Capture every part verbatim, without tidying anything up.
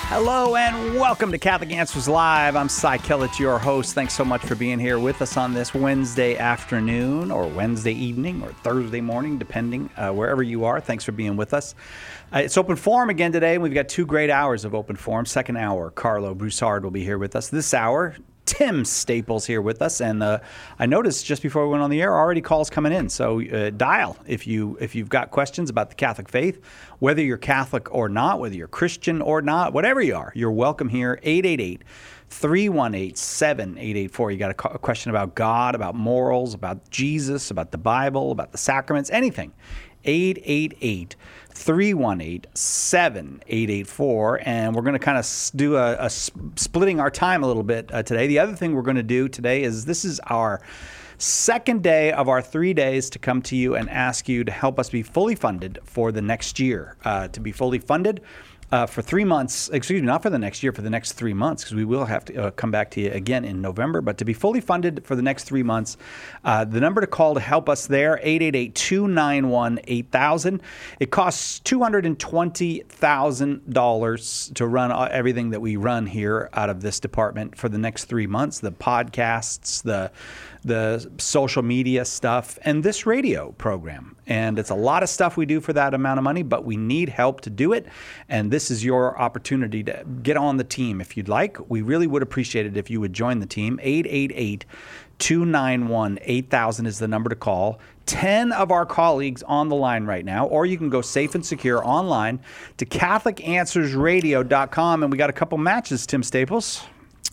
Hello and welcome to Catholic Answers Live. I'm Cy Kellett, your host. Thanks so much for being here with us on this Wednesday afternoon or Wednesday evening or Thursday morning, depending uh, wherever you are. Thanks for being with us. Uh, it's Open Forum again today. We've got two great hours of Open Forum. Second hour, Carlo Broussard will be here with us. This hour, Tim Staples here with us, and uh, I noticed just before we went on the air, already calls coming in. So uh, dial if you if you've got questions about the Catholic faith, whether you're Catholic or not, whether you're Christian or not, whatever you are, you're welcome here. eight eight eight, three one eight, seven eight eight four. You got a, a question about God, about morals, about Jesus, about the Bible, about the sacraments, anything. eight eight eight, three one eight, seven eight eight four, and we're going to kind of do a, a splitting our time a little bit uh, today. The other thing we're going to do today is this is our second day of our three days to come to you and ask you to help us be fully funded for the next year. Uh, to be fully funded Uh, for three months, excuse me, not for the next year, for the next three months, because we will have to uh, come back to you again in November. But to be fully funded for the next three months, uh, the number to call to help us there, eight eight eight, two nine one, eight thousand. It costs two hundred twenty thousand dollars to run everything that we run here out of this department for the next three months, the podcasts, the the social media stuff, and this radio program. And it's a lot of stuff we do for that amount of money, but we need help to do it. And this is your opportunity to get on the team if you'd like. We really would appreciate it if you would join the team. eight eight eight, two nine one, eight thousand is the number to call. ten of our colleagues on the line right now, or you can go safe and secure online to Catholic Answers Radio dot com. And we got a couple matches, Tim Staples.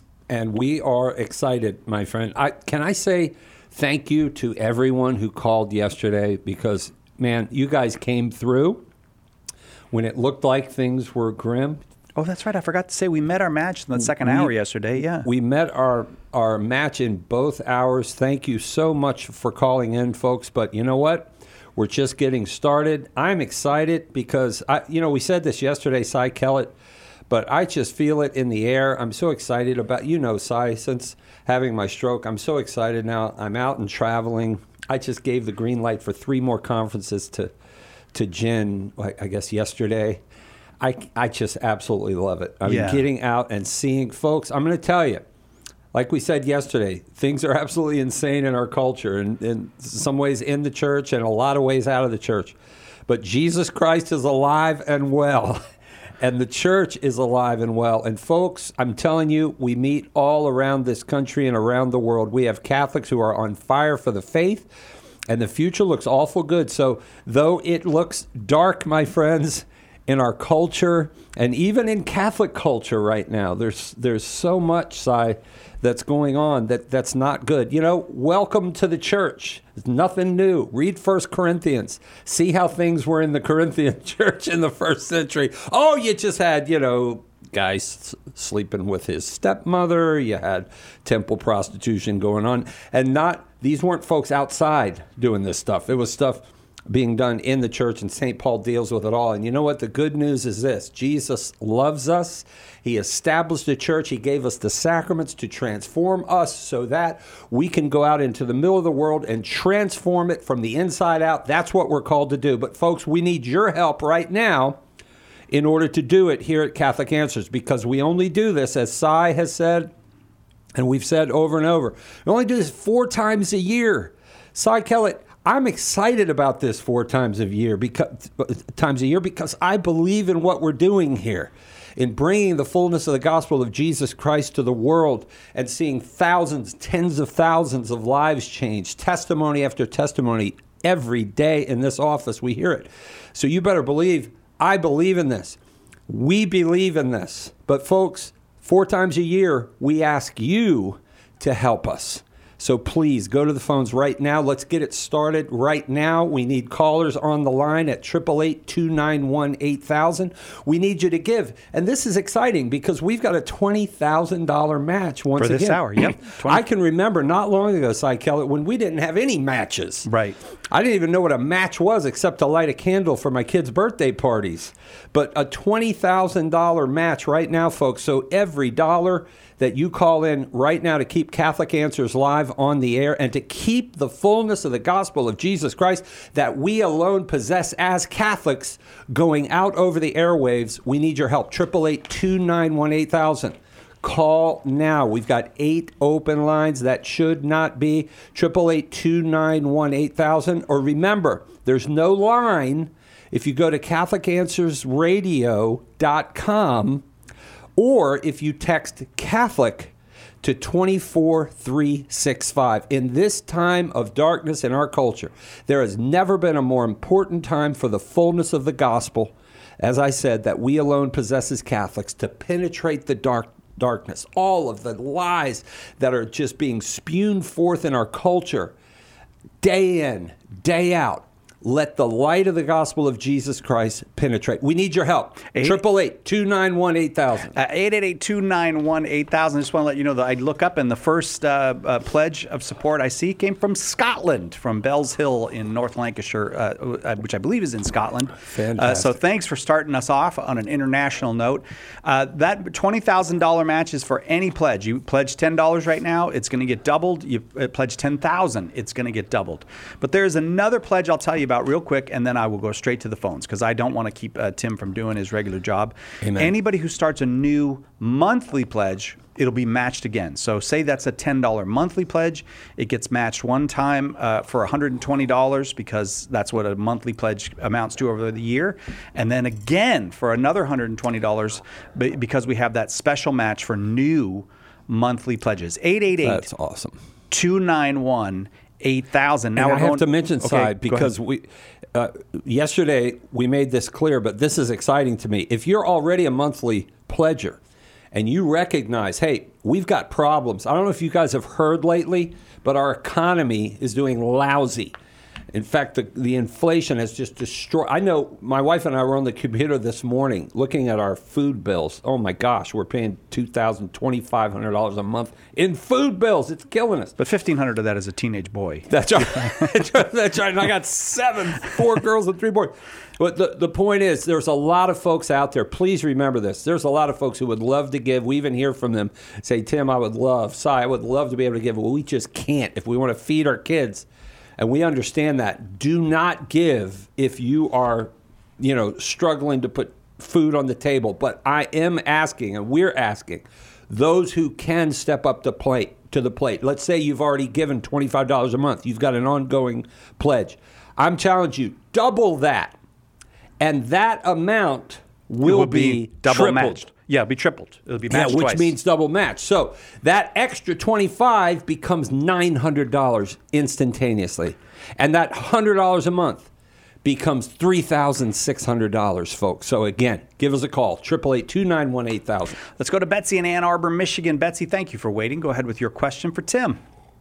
And we are excited, my friend. I, can I say thank you to everyone who called yesterday because, man, you guys came through when it looked like things were grim. Oh, that's right. I forgot to say we met our match in the second we, hour yesterday. Yeah, we met our our match in both hours. Thank you so much for calling in, folks. But you know what? We're just getting started. I'm excited because, I, you know, we said this yesterday, Cy Kellett, but I just feel it in the air. I'm so excited about, you know, Cy, since having my stroke, I'm so excited now. I'm out and traveling. I just gave the green light for three more conferences to to Jen, I guess, yesterday. I, I just absolutely love it. I mean, yeah. Getting out and seeing folks. I'm going to tell you, like we said yesterday, things are absolutely insane in our culture, and in some ways in the church and a lot of ways out of the church. But Jesus Christ is alive and well. And the church is alive and well. And folks, I'm telling you, we meet all around this country and around the world. We have Catholics who are on fire for the faith, and the future looks awful good. So though it looks dark, my friends, in our culture, and even in Catholic culture right now, there's there's so much, Si, that's going on that, that's not good. You know, welcome to the church. It's nothing new. Read First Corinthians. See how things were in the Corinthian church in the first century. Oh, you just had, you know, guys sleeping with his stepmother. You had temple prostitution going on. And not, these weren't folks outside doing this stuff. It was stuff being done in the church, and Saint Paul deals with it all. And you know what? The good news is this. Jesus loves us. He established a church. He gave us the sacraments to transform us so that we can go out into the middle of the world and transform it from the inside out. That's what we're called to do. But folks, we need your help right now in order to do it here at Catholic Answers, because we only do this, as Cy has said, and we've said over and over, we only do this four times a year. Cy Kellett, I'm excited about this four times a year because times a year because I believe in what we're doing here, in bringing the fullness of the gospel of Jesus Christ to the world and seeing thousands, tens of thousands of lives change, testimony after testimony every day in this office. We hear it. So you better believe I believe in this. We believe in this. But folks, four times a year, we ask you to help us. So please go to the phones right now. Let's get it started right now. We need callers on the line at eight eight eight, two nine one, eight thousand. We need you to give. And this is exciting because we've got a twenty thousand dollars match once again. For this again. hour, yep. I can remember not long ago, Cy Kellett, when we didn't have any matches. Right. I didn't even know what a match was except to light a candle for my kids' birthday parties. But a twenty thousand dollars match right now, folks. So every dollar that you call in right now to keep Catholic Answers live, Live on the air and to keep the fullness of the gospel of Jesus Christ that we alone possess as Catholics going out over the airwaves. We need your help. eight eight eight, two nine one, eight thousand. Call now. We've got eight open lines. That should not be. eight eight eight, two nine one, eight thousand. Or remember, there's no line if you go to Catholic Answers Radio dot com or if you text Catholic to two four three six five. In this time of darkness in our culture, there has never been a more important time for the fullness of the gospel, as I said, that we alone possess as Catholics, to penetrate the dark darkness, all of the lies that are just being spewed forth in our culture, day in, day out. Let the light of the gospel of Jesus Christ penetrate. We need your help. eight eight eight, two nine one, eight thousand. Uh, eight eight eight, two nine one, eight thousand. I just want to let you know that I look up and the first uh, uh, pledge of support I see came from Scotland, from Bells Hill in North Lancashire, uh, which I believe is in Scotland. Fantastic. Uh, so thanks for starting us off on an international note. Uh, that twenty thousand dollars match is for any pledge. You pledge ten dollars right now, it's going to get doubled. You uh, pledge ten thousand dollars, it's going to get doubled. But there's another pledge I'll tell you about real quick, and then I will go straight to the phones because I don't want to keep uh, Tim from doing his regular job. Amen. Anybody who starts a new monthly pledge, it'll be matched again. So say that's a ten dollars monthly pledge. It gets matched one time uh, for one hundred twenty dollars because that's what a monthly pledge amounts to over the year. And then again for another one hundred twenty dollars because we have that special match for new monthly pledges. eight eight eight, That's awesome. two nine one, eight thousand. Now and we're I going, have to mention, okay, Cy, because we uh, yesterday we made this clear, but this is exciting to me. If you're already a monthly pledger and you recognize, hey, we've got problems. I don't know if you guys have heard lately, but our economy is doing lousy. In fact, the, the inflation has just destroyed. I know my wife and I were on the computer this morning looking at our food bills. Oh, my gosh, we're paying two thousand dollars, twenty-five hundred dollars a month in food bills. It's killing us. But fifteen hundred dollars of that is a teenage boy. That's right. That's right. And I got seven, four girls and three boys. But the, the point is, there's a lot of folks out there. Please remember this. There's a lot of folks who would love to give. We even hear from them say, Tim, I would love, Cy, I would love to be able to give. Well, we just can't if we want to feed our kids. And we understand that. Do not give if you are, you know, struggling to put food on the table. But I am asking, and we're asking, those who can step up the plate to the plate. Let's say you've already given twenty-five dollars a month. You've got an ongoing pledge. I'm challenging you, double that. And that amount will, will be, be double tripled. matched. Yeah, it'll be tripled. It'll be matched Yeah, which twice. means double match. So that extra twenty-five becomes nine hundred dollars instantaneously. And that one hundred dollars a month becomes three thousand six hundred dollars, folks. So again, give us a call, eight eight eight, two nine one, eight thousand. Let's go to Betsy in Ann Arbor, Michigan. Betsy, thank you for waiting. Go ahead with your question for Tim.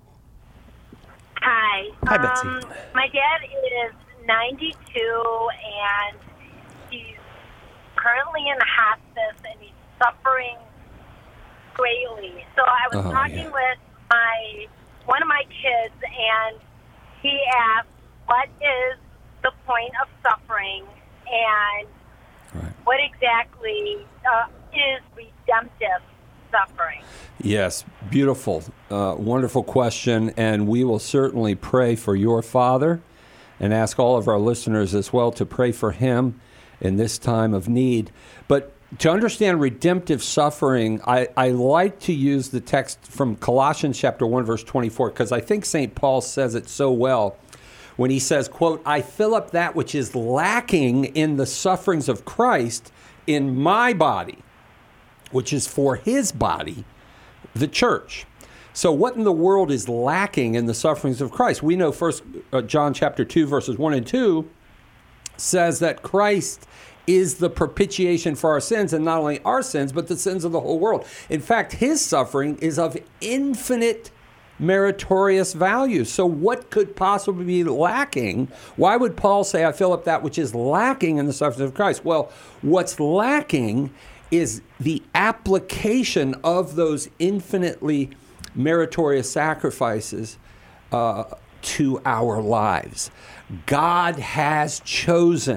Hi. Hi, Betsy. Um, my dad is ninety-two, and he's currently in hospice, and he's suffering greatly. So I was Oh, talking yeah. with my one of my kids, and he asked, what is the point of suffering, and Right. what exactly uh, is redemptive suffering? Yes, beautiful, uh, wonderful question. And we will certainly pray for your father and ask all of our listeners as well to pray for him in this time of need. But to understand redemptive suffering, I, I like to use the text from Colossians chapter one, verse twenty-four, because I think Saint Paul says it so well when he says, quote, I fill up that which is lacking in the sufferings of Christ in my body, which is for his body, the church. So what in the world is lacking in the sufferings of Christ? We know First uh, John chapter two, verses one and two says that Christ is the propitiation for our sins, and not only our sins, but the sins of the whole world. In fact, his suffering is of infinite meritorious value. So what could possibly be lacking? Why would Paul say, I fill up that which is lacking in the sufferings of Christ? Well, what's lacking is the application of those infinitely meritorious sacrifices uh, to our lives. God has chosen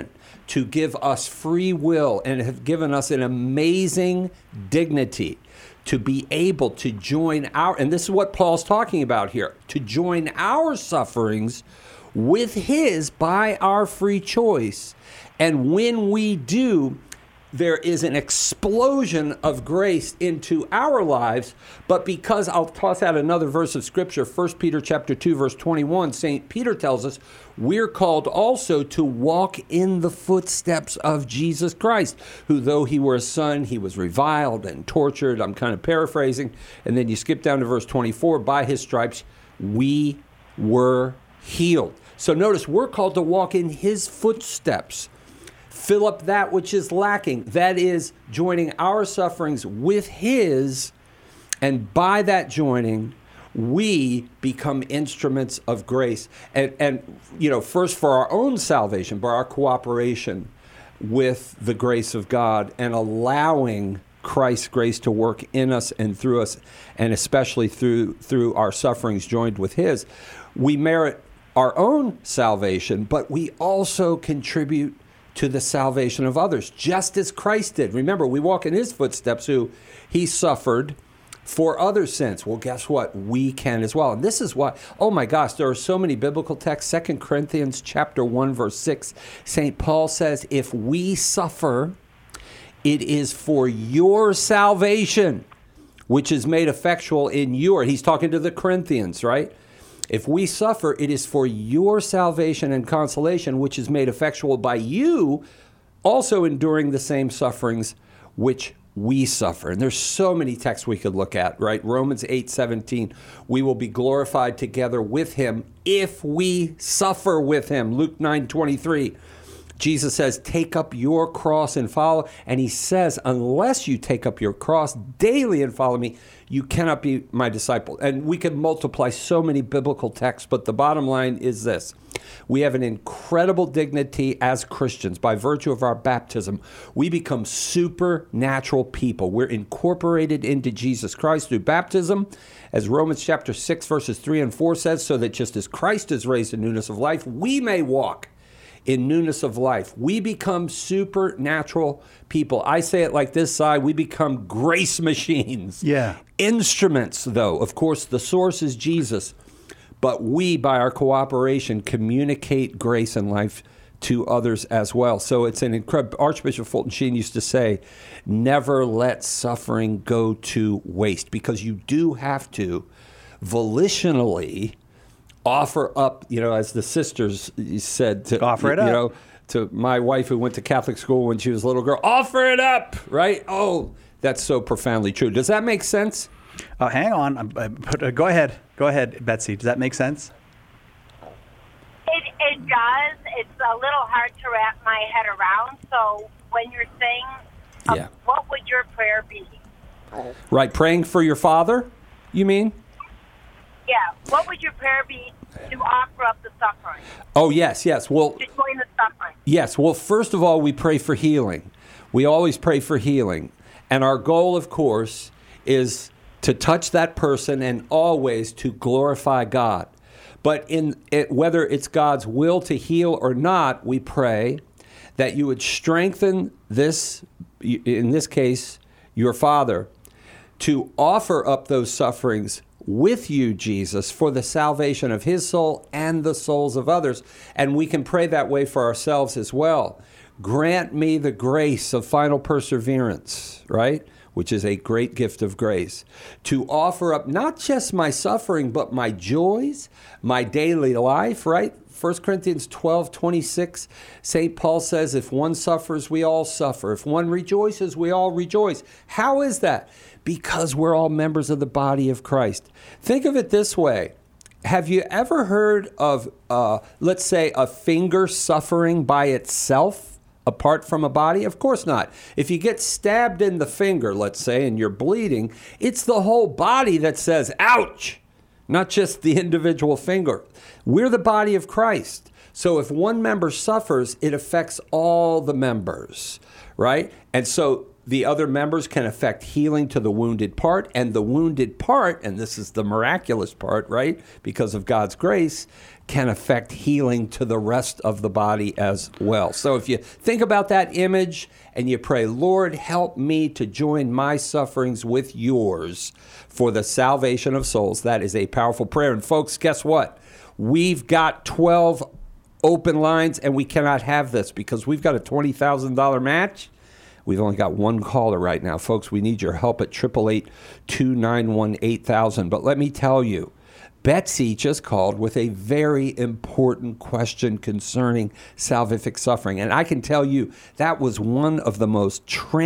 to give us free will and have given us an amazing dignity to be able to join our, and this is what Paul's talking about here, to join our sufferings with his by our free choice. And when we do, there is an explosion of grace into our lives. But because, I'll toss out another verse of Scripture, First Peter chapter two, verse twenty-one, Saint Peter tells us we're called also to walk in the footsteps of Jesus Christ, who though he were a son, he was reviled and tortured. I'm kind of paraphrasing. And then you skip down to verse twenty-four, by his stripes we were healed. So notice we're called to walk in his footsteps. Fill up that which is lacking. That is joining our sufferings with his, and by that joining, we become instruments of grace. And, and you know, first for our own salvation, by our cooperation with the grace of God and allowing Christ's grace to work in us and through us, and especially through through our sufferings joined with his, we merit our own salvation, but we also contribute to the salvation of others, just as Christ did. Remember, we walk in his footsteps, who he suffered for others' sins. Well, guess what? We can as well. And this is why, oh my gosh, there are so many biblical texts. Second Corinthians chapter one, verse six, Saint Paul says, if we suffer, it is for your salvation, which is made effectual in your, he's talking to the Corinthians, right? If we suffer, it is for your salvation and consolation, which is made effectual by you also enduring the same sufferings which we suffer. And there's so many texts we could look at, right? Romans eight seventeen, we will be glorified together with him if we suffer with him. Luke nine twenty-three, Jesus says, take up your cross and follow. And he says, unless you take up your cross daily and follow me, you cannot be my disciple. And we could multiply so many biblical texts, but the bottom line is this. We have an incredible dignity as Christians. By virtue of our baptism, we become supernatural people. We're incorporated into Jesus Christ through baptism, as Romans chapter six, verses three and four says, so that just as Christ is raised in newness of life, we may walk in newness of life. We become supernatural people. I say it like this, Si, we become grace machines. Yeah. Instruments, though. Of course, the source is Jesus, but we, by our cooperation, communicate grace and life to others as well. So it's an incredible, Archbishop Fulton Sheen used to say, never let suffering go to waste, because you do have to volitionally offer up, you know, as the sisters said, to offer it you up. know, to my wife who went to Catholic school when she was a little girl, offer it up, right? Oh, that's so profoundly true. Does that make sense? Uh, hang on. Uh, but, uh, go ahead. Go ahead, Betsy. Does that make sense? It, it does. It's a little hard to wrap my head around. So when you're saying, uh, Yeah. what would your prayer be? Right, praying for your father, you mean? Yeah. What would your prayer be to offer up the suffering? Oh, yes, yes. Well, To join the suffering? yes. Well, first of all, we pray for healing. We always pray for healing. And our goal, of course, is to touch that person and always to glorify God. But in it, whether it's God's will to heal or not, we pray that you would strengthen this, in this case, your father, to offer up those sufferings with you, Jesus, for the salvation of his soul and the souls of others. And we can pray that way for ourselves as well. Grant me the grace of final perseverance, right? Which is a great gift of grace, to offer up not just my suffering, but my joys, my daily life, right? First Corinthians twelve twenty-six, Saint Paul says, if one suffers, we all suffer. If one rejoices, we all rejoice. How is that? Because we're all members of the body of Christ. Think of it this way. Have you ever heard of, uh, let's say, a finger suffering by itself apart from a body? Of course not. If you get stabbed in the finger, let's say, and you're bleeding, it's the whole body that says, ouch, not just the individual finger. We're the body of Christ. So if one member suffers, it affects all the members, right? And so The other members can affect healing to the wounded part, and the wounded part, and this is the miraculous part, right, because of God's grace, can affect healing to the rest of the body as well. So if you think about that image and you pray, Lord, help me to join my sufferings with yours for the salvation of souls, that is a powerful prayer. And folks, guess what? We've got twelve open lines, and we cannot have this because we've got a twenty thousand dollars match. We've only got one caller right now. Folks, we need your help at eight eight eight, two nine one, eight thousand. But let me tell you, Betsy just called with a very important question concerning salvific suffering. And I can tell you that was one of the most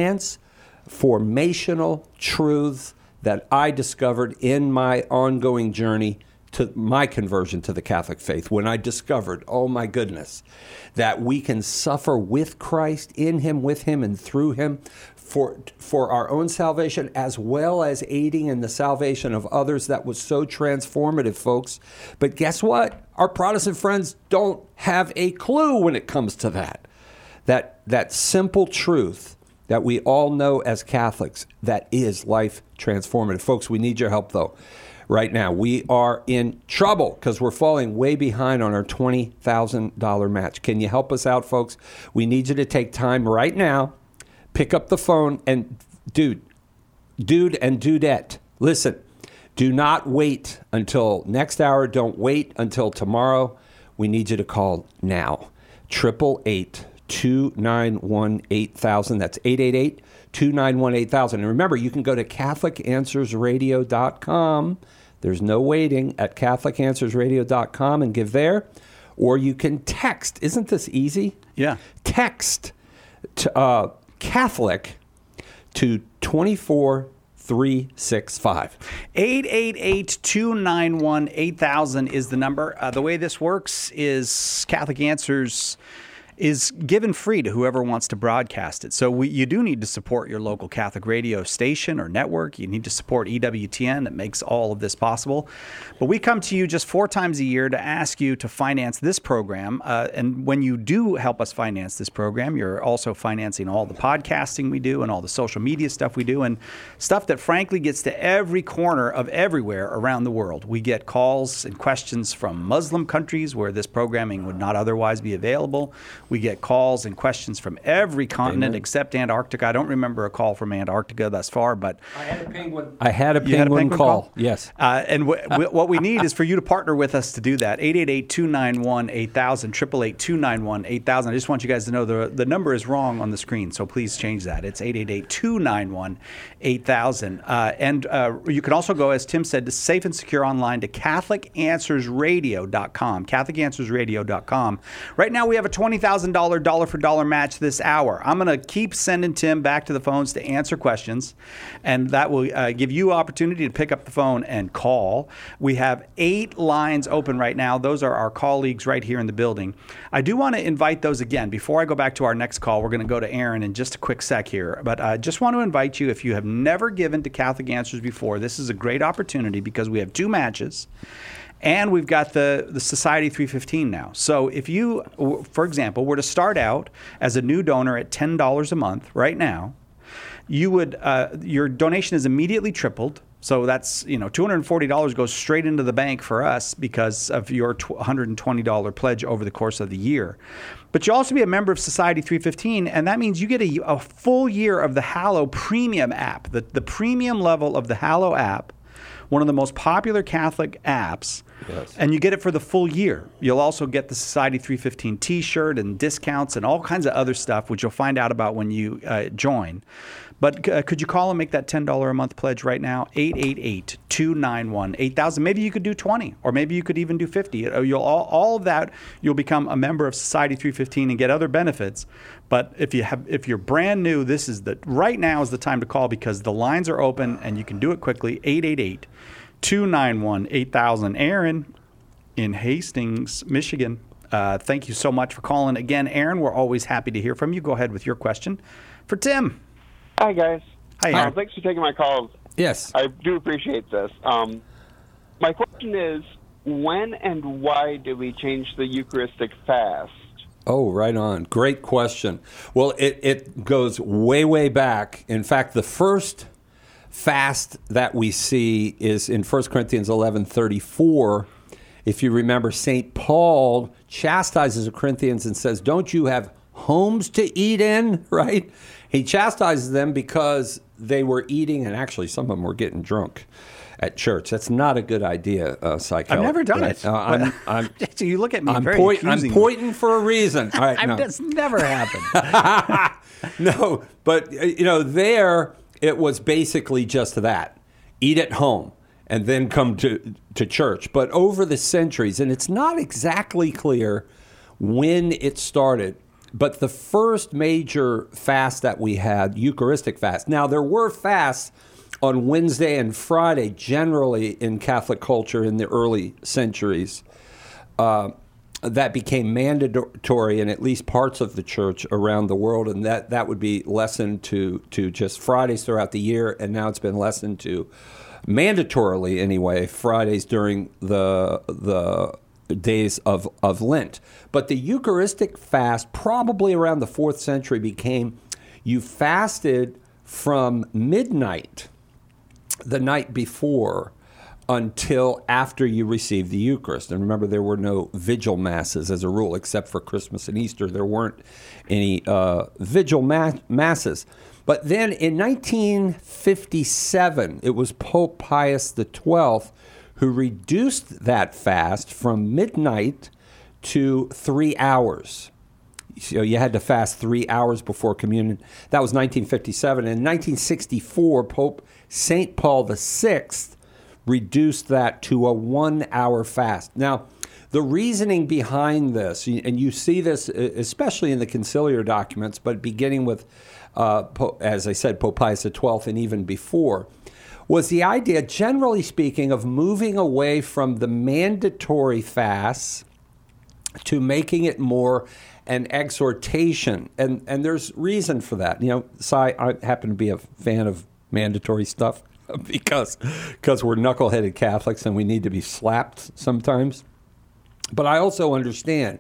transformational truths that I discovered in my ongoing journey to my conversion to the Catholic faith, when I discovered, oh my goodness, that we can suffer with Christ, in him, with him, and through him for for our own salvation, as well as aiding in the salvation of others. That was so transformative, folks. But guess what? Our Protestant friends don't have a clue when it comes to that. That that simple truth that we all know as Catholics, that is life transformative. Folks, we need your help, though. Right now, we are in trouble because we're falling way behind on our twenty thousand dollars match. Can you help us out, folks? We need you to take time right now, pick up the phone, and dude, dude and dudette, listen, do not wait until next hour. Don't wait until tomorrow. We need you to call now. eight eight eight, two nine one, eight thousand. That's eight eight eight, two nine one, eight thousand. And remember, you can go to Catholic Answers Radio dot com. There's no waiting at Catholic Answers Radio dot com and give there. Or you can text. Isn't this easy? Yeah. Text to, uh, Catholic to two four three six five. eight eight eight, two nine one, eight thousand is the number. Uh, the way this works is Catholic Answers is given free to whoever wants to broadcast it. So we, you do need to support your local Catholic radio station or network. You need to support E W T N that makes all of this possible. But we come to you just four times a year to ask you to finance this program. Uh, and when you do help us finance this program, you're also financing all the podcasting we do and all the social media stuff we do and stuff that frankly gets to every corner of everywhere around the world. We get calls and questions from Muslim countries where this programming would not otherwise be available. We get calls and questions from every continent Amen. Except Antarctica. I don't remember a call from Antarctica thus far, but I had a penguin. I had a penguin, had a penguin call. call. Yes. Uh, and w- w- what we need is for you to partner with us to do that. eight eight eight, two nine one, eight thousand, eight eight eight, two nine one, eight thousand. I just want you guys to know the the number is wrong on the screen, so please change that. It's eight eight eight, two nine one, eight thousand. Uh, and uh, you can also go, as Tim said, to safe and secure online to Catholic Answers Radio dot com. Catholic Answers Radio dot com. Right now we have a twenty thousand dollars dollar for dollar match this hour. I'm going to keep sending Tim back to the phones to answer questions, and that will uh, give you opportunity to pick up the phone and call. We have eight lines open right now. Those are our colleagues right here in the building. I do want to invite those again. Before I go back to our next call, we're going to go to Aaron in just a quick sec here, but I uh, just want to invite you, if you have never given to Catholic Answers before, this is a great opportunity because we have two matches. And we've got the, the Society three fifteen now. So if you, for example, were to start out as a new donor at ten dollars a month right now, you would uh, your donation is immediately tripled. So that's, you know, two hundred forty dollars goes straight into the bank for us because of your one hundred twenty dollars pledge over the course of the year. But you'll also be a member of Society three fifteen, and that means you get a, a full year of the Hallow Premium app, the, the premium level of the Hallow app, one of the most popular Catholic apps. Yes. And you get it for the full year. You'll also get the Society three fifteen T-shirt and discounts and all kinds of other stuff, which you'll find out about when you uh, join. But uh, could you call and make that ten dollars a month pledge right now? eight eight eight, two nine one, eight thousand. Maybe you could do twenty, or maybe you could even do fifty. You'll all, all of that, you'll become a member of Society three fifteen and get other benefits. But if you have, if you're brand new, this is the right now is the time to call because the lines are open and you can do it quickly. eight eight eight, two nine one, eight thousand. Aaron in Hastings, Michigan. Uh, thank you so much for calling again, Aaron. We're always happy to hear from you. Go ahead with your question for Tim. Hi, guys. Hi, uh, Aaron. Thanks for taking my calls. Yes. I do appreciate this. Um, my question is, when and why do we change the Eucharistic fast Oh, right on. Great question. Well, it, it goes way, way back. In fact, the first fast that we see is in First Corinthians eleven thirty-four. If you remember, Saint Paul chastises the Corinthians and says, don't you have homes to eat in, right? He chastises them because they were eating, and actually some of them were getting drunk at church. That's not a good idea, uh, Psych. I've never done right? it. Uh, I'm, I'm, so you look at me I'm, very point, I'm accusingly. pointing for a reason. All right, no. That's never happened. No, but, you know, there it was basically just that. Eat at home and then come to, to church. But over the centuries, and it's not exactly clear when it started, but the first major fast that we had, Eucharistic fast. Now, there were fasts on Wednesday and Friday, generally in Catholic culture in the early centuries, uh, that became mandatory in at least parts of the church around the world, and that, that would be lessened to, to just Fridays throughout the year, and now it's been lessened to, mandatorily anyway, Fridays during the the days of, of Lent. But the Eucharistic fast, probably around the fourth century, became you fasted from midnight the night before until after you received the Eucharist. And remember, there were no vigil masses as a rule, except for Christmas and Easter. There weren't any uh, vigil ma- masses. But then in nineteen fifty-seven, it was Pope Pius the twelfth who reduced that fast from midnight to three hours. So you had to fast three hours before communion. That was nineteen fifty-seven. In nineteen sixty-four, Pope Saint Paul the sixth reduced that to a one-hour fast. Now, the reasoning behind this, and you see this especially in the conciliar documents, but beginning with, uh, as I said, Pope Pius the twelfth and even before, was the idea, generally speaking, of moving away from the mandatory fasts to making it more an exhortation. And and there's reason for that. You know, so I, I happen to be a fan of mandatory stuff because because we're knuckleheaded Catholics and we need to be slapped sometimes. But I also understand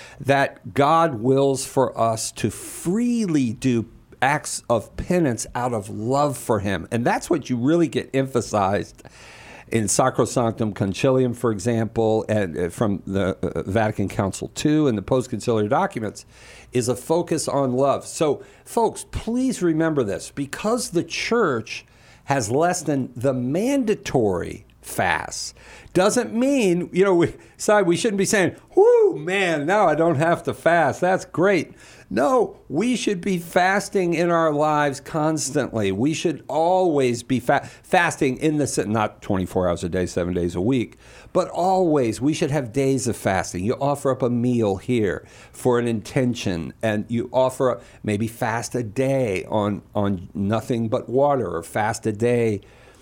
that God wills for us to freely do acts of penance out of love for him. And that's what you really get emphasized in Sacrosanctum Concilium, for example, and from the uh, Vatican Council two and the post-conciliar documents, is a focus on love. So, folks, please remember this. Because the church has less than the mandatory fasts, doesn't mean, you know, we, sorry, we shouldn't be saying, whoo, man, now I don't have to fast. That's great. No, we should be fasting in our lives constantly. We should always be fa- fasting in the, not twenty-four hours a day, seven days a week, but always. We should have days of fasting. You offer up a meal here for an intention, and you offer up, maybe fast a day on, on nothing but water, or fast a day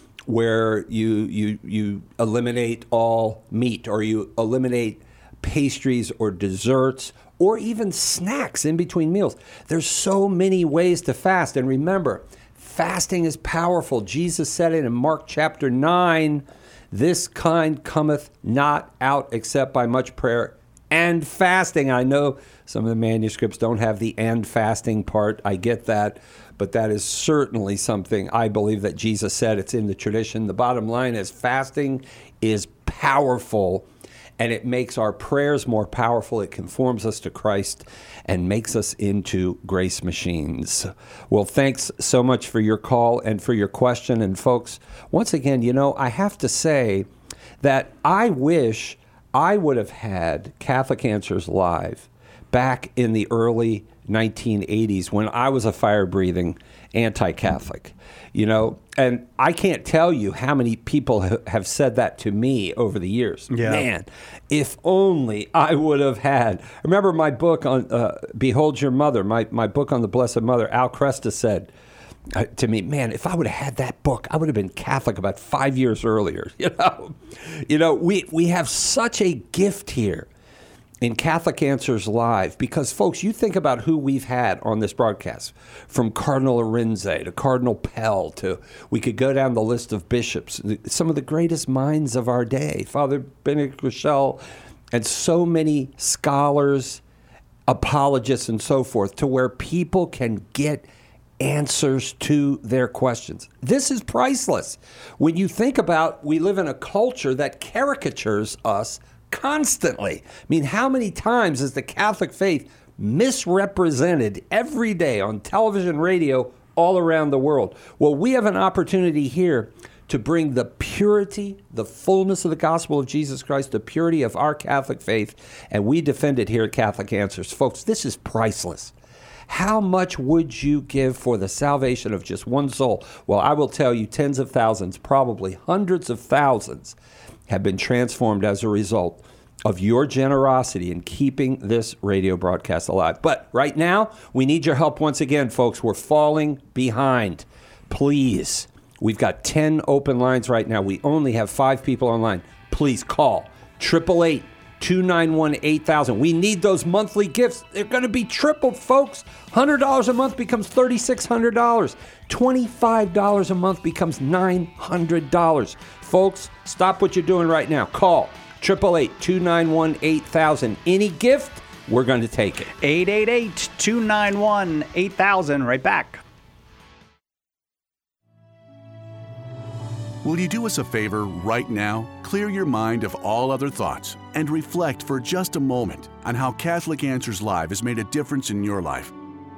where you you you eliminate all meat, or you eliminate pastries or desserts, or even snacks in between meals. There's so many ways to fast. And remember, fasting is powerful. Jesus said it in Mark chapter nine, this kind cometh not out except by much prayer and fasting. I know some of the manuscripts don't have the and fasting part. I get that. But that is certainly something I believe that Jesus said. It's in the tradition. The bottom line is fasting is powerful, and it makes our prayers more powerful. It conforms us to Christ and makes us into grace machines. Well, thanks so much for your call and for your question. And folks, once again, you know, I have to say that I wish I would have had Catholic Answers Live back in the early nineteen eighties when I was a fire-breathing anti-Catholic, you know, and I can't tell you how many people ha- have said that to me over the years. Yeah. Man, if only I would have had. Remember my book on uh, Behold Your Mother, my, my book on the Blessed Mother, Al Cresta said uh, to me, man, if I would have had that book, I would have been Catholic about five years earlier. You know, you know, we, we have such a gift here in Catholic Answers Live, because, folks, you think about who we've had on this broadcast, from Cardinal Arinze to Cardinal Pell to, we could go down the list of bishops, some of the greatest minds of our day, Father Benedict Groeschel, and so many scholars apologists and so forth, to where people can get answers to their questions. This is priceless. When you think about, we live in a culture that caricatures us constantly. I mean, how many times is the Catholic faith misrepresented every day on television, radio, all around the world? Well, we have an opportunity here to bring the purity, the fullness of the gospel of Jesus Christ, the purity of our Catholic faith, and we defend it here at Catholic Answers. Folks, this is priceless. How much would you give for the salvation of just one soul? Well, I will tell you, tens of thousands, probably hundreds of thousands, have been transformed as a result of your generosity in keeping this radio broadcast alive. But right now, we need your help once again, folks. We're falling behind. Please, we've got ten open lines right now. We only have five people online. Please call eight eight eight, two nine one, eight thousand. We need those monthly gifts. They're going to be tripled, folks. one hundred dollars a month becomes three thousand six hundred dollars. twenty-five dollars a month becomes nine hundred dollars. Folks, stop what you're doing right now. Call eight eight eight, two nine one, eight thousand. Any gift, we're going to take it. eight eight eight, two nine one, eight thousand. Right back. Will you do us a favor right now? Clear your mind of all other thoughts and reflect for just a moment on how Catholic Answers Live has made a difference in your life.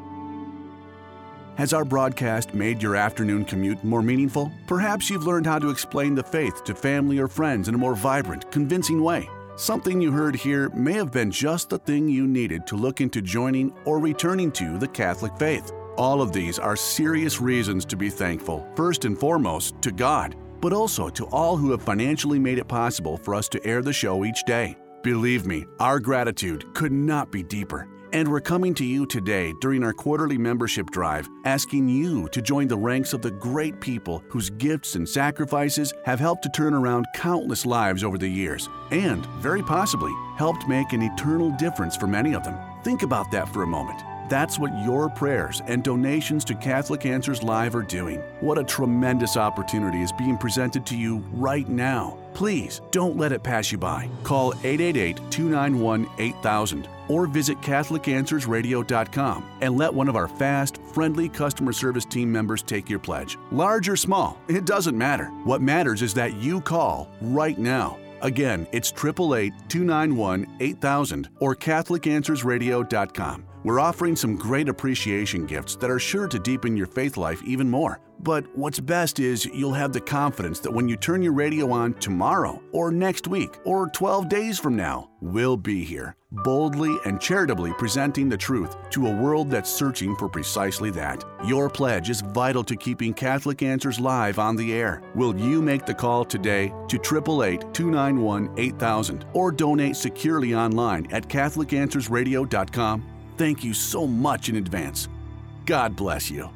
Has our broadcast made your afternoon commute more meaningful? Perhaps you've learned how to explain the faith to family or friends in a more vibrant, convincing way. Something you heard here may have been just the thing you needed to look into joining or returning to the Catholic faith. All of these are serious reasons to be thankful, first and foremost, to God, but also to all who have financially made it possible for us to air the show each day. Believe me, our gratitude could not be deeper. And we're coming to you today during our quarterly membership drive, asking you to join the ranks of the great people whose gifts and sacrifices have helped to turn around countless lives over the years, and, very possibly, helped make an eternal difference for many of them. Think about that for a moment. That's what your prayers and donations to Catholic Answers Live are doing. What a tremendous opportunity is being presented to you right now. Please don't let it pass you by. Call eight eight eight, two nine one, eight thousand or visit Catholic Answers Radio dot com and let one of our fast, friendly customer service team members take your pledge. Large or small, it doesn't matter. What matters is that you call right now. Again, it's eight eight eight, two nine one, eight thousand or Catholic Answers Radio dot com. We're offering some great appreciation gifts that are sure to deepen your faith life even more. But what's best is you'll have the confidence that when you turn your radio on tomorrow or next week or twelve days from now, we'll be here, boldly and charitably presenting the truth to a world that's searching for precisely that. Your pledge is vital to keeping Catholic Answers Live on the air. Will you make the call today to eight eight eight, two nine one, eight thousand or donate securely online at Catholic Answers Radio dot com? Thank you so much in advance. God bless you.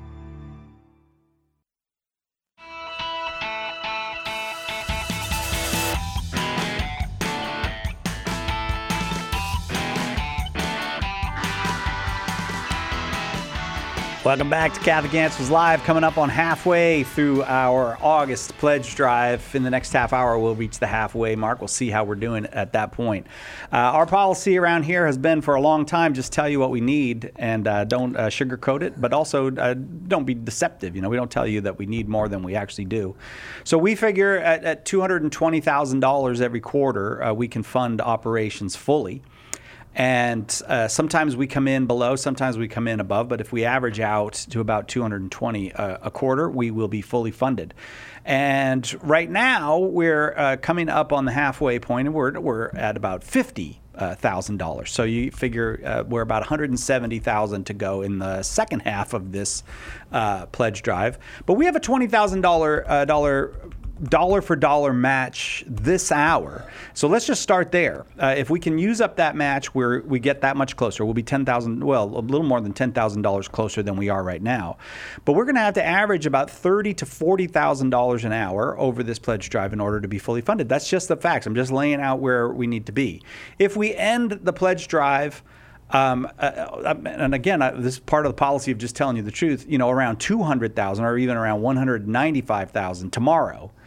Welcome back to Catholic Answers Live. Coming up on halfway through our August pledge drive. In the next half hour, we'll reach the halfway mark. We'll see how we're doing at that point. Uh, our policy around here has been for a long time, just tell you what we need and uh, don't uh, sugarcoat it, but also uh, don't be deceptive. You know, we don't tell you that we need more than we actually do. So we figure at, at two hundred twenty thousand dollars every quarter, uh, we can fund operations fully. And uh, sometimes we come in below, sometimes we come in above. But if we average out to about two hundred twenty uh, a quarter, we will be fully funded. And right now, we're uh, coming up on the halfway point, and we're, we're at about fifty thousand dollars. So you figure uh, we're about one hundred seventy thousand dollars to go in the second half of this uh, pledge drive. But we have a twenty thousand dollars uh, dollar dollar for dollar match this hour. So let's just start there. Uh, if we can use up that match, where we get that much closer, we'll be ten thousand, well, a little more than ten thousand dollars closer than we are right now. But we're going to have to average about thirty thousand to forty thousand dollars an hour over this pledge drive in order to be fully funded. That's just the facts. I'm just laying out where we need to be. If we end the pledge drive, Um, uh, and again, uh, this is part of the policy of just telling you the truth, you know, around two hundred thousand or even around one hundred ninety-five thousand tomorrow,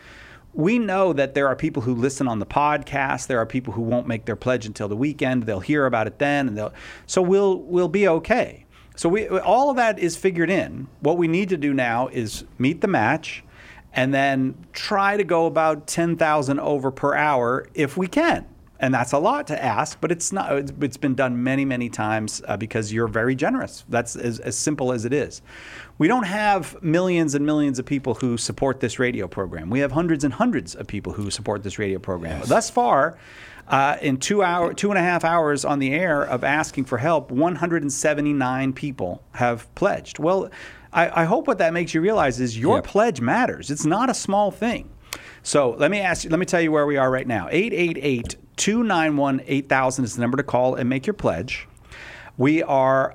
we know that there are people who listen on the podcast. There are people who won't make their pledge until the weekend. They'll hear about it then, and they'll. So we'll we'll be okay. So we all of that is figured in. What we need to do now is meet the match, and then try to go about ten thousand over per hour if we can. And that's a lot to ask, but it's not. It's, it's been done many, many times uh, because you're very generous. That's as, as simple as it is. We don't have millions and millions of people who support this radio program. We have hundreds and hundreds of people who support this radio program. Yes. Thus far, uh, in two hour, two and a half hours on the air of asking for help, one hundred seventy-nine people have pledged. Well, I, I hope what that makes you realize is your yep. pledge matters. It's not a small thing. So let me ask you. Let me tell you where we are right now. eight eight eight, two nine one, eight thousand is the number to call and make your pledge. We are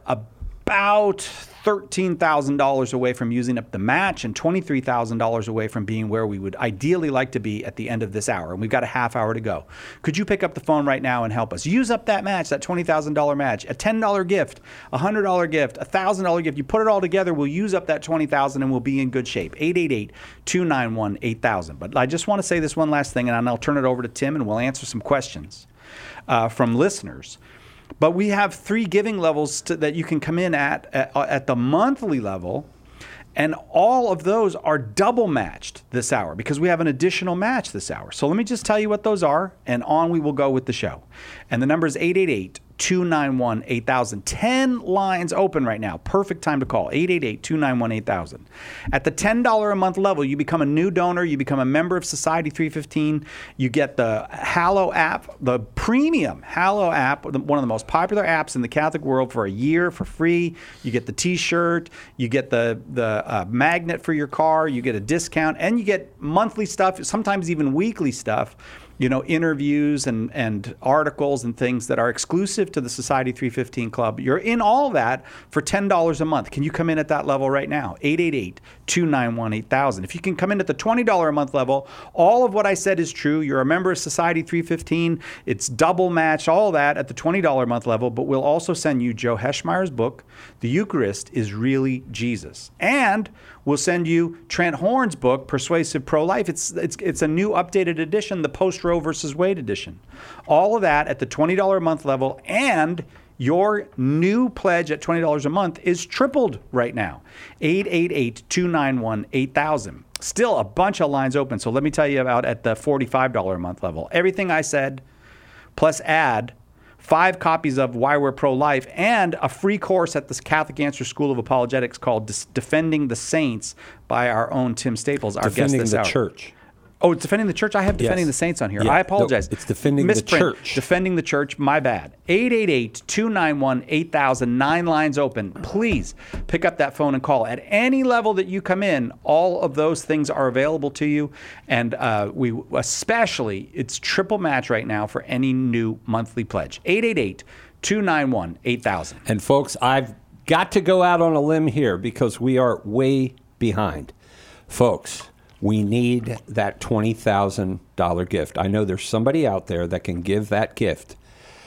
about thirteen thousand dollars away from using up the match and twenty-three thousand dollars away from being where we would ideally like to be at the end of this hour. And we've got a half hour to go. Could you pick up the phone right now and help us? Use up that match, that twenty thousand dollars match, a ten dollars gift, a one hundred dollars gift, a one thousand dollars gift. You put it all together, we'll use up that twenty thousand dollars and we'll be in good shape. eight eight eight, two nine one, eight thousand. But I just want to say this one last thing, and then I'll turn it over to Tim and we'll answer some questions uh, from listeners. But we have three giving levels to, that you can come in at, at at the monthly level, and all of those are double matched this hour because we have an additional match this hour. So let me just tell you what those are, and on we will go with the show. And the number is eight eight eight, two nine one, eight thousand. ten lines open right now. Perfect time to call. eight eight eight, two nine one, eight thousand. At the ten dollars a month level, you become a new donor. You become a member of Society three fifteen. You get the Hallow app, the premium Hallow app, one of the most popular apps in the Catholic world, for a year for free. You get the T-shirt. You get the, the uh, magnet for your car. You get a discount. And you get monthly stuff, sometimes even weekly stuff. You know, interviews and, and articles and things that are exclusive to the Society three fifteen Club. You're in all that for ten dollars a month. Can you come in at that level right now? eight eight eight, two nine one, eight thousand. If you can come in at the twenty dollars a month level, all of what I said is true. You're a member of Society three fifteen. It's double match, all that at the twenty dollars a month level. But we'll also send you Joe Heschmeyer's book, The Eucharist is Really Jesus. And we'll send you Trent Horn's book, Persuasive Pro-Life. It's it's it's a new updated edition, the post-Roe versus Wade edition. All of that at the twenty dollars a month level, and your new pledge at twenty dollars a month is tripled right now. eight eight eight, two nine one, eight thousand. Still a bunch of lines open, so let me tell you about at the forty-five dollars a month level. Everything I said, plus add five copies of Why We're Pro-Life, and a free course at the Catholic Answer School of Apologetics called Defending the Saints by our own Tim Staples, our Defending guest this the hour. Church. Oh, it's Defending the Church? I have Defending Yes. the Saints on here. Yeah, I apologize. no, it's Defending Misprint. the Church. Defending the Church, my bad. eight eight eight, two nine one, eight thousand, nine lines open. Please pick up that phone and call. At any level that you come in, all of those things are available to you. And uh, we especially, it's triple match right now for any new monthly pledge. eight eight eight, two nine one, eight thousand. And folks, I've got to go out on a limb here because we are way behind. Folks, we need that twenty thousand dollars gift. I know there's somebody out there that can give that gift.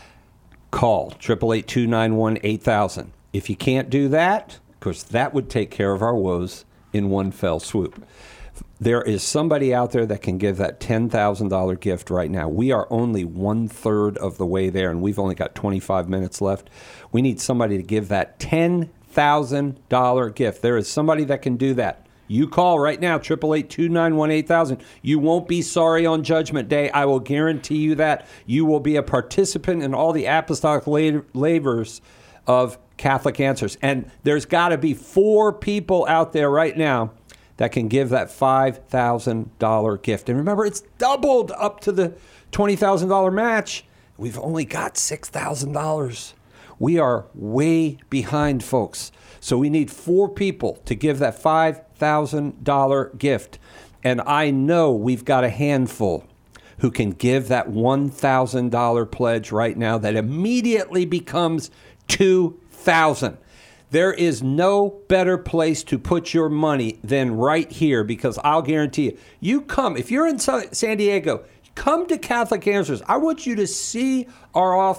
Call eight eight eight, two nine one, eight thousand. If you can't do that, because that would take care of our woes in one fell swoop. There is somebody out there that can give that ten thousand dollars gift right now. We are only one-third of the way there, and we've only got twenty-five minutes left. We need somebody to give that ten thousand dollars gift. There is somebody that can do that. You call right now, eight eight eight, two nine one, eight thousand. You won't be sorry on Judgment Day. I will guarantee you that. You will be a participant in all the apostolic labors of Catholic Answers. And there's got to be four people out there right now that can give that five thousand dollars gift. And remember, it's doubled up to the twenty thousand dollars match. We've only got six thousand dollars. We are way behind, folks. So we need four people to give that five thousand dollars gift. And I know we've got a handful who can give that one thousand dollars pledge right now that immediately becomes two thousand dollars. There is no better place to put your money than right here, because I'll guarantee you, you come, if you're in San Diego, come to Catholic Answers. I want you to see our office.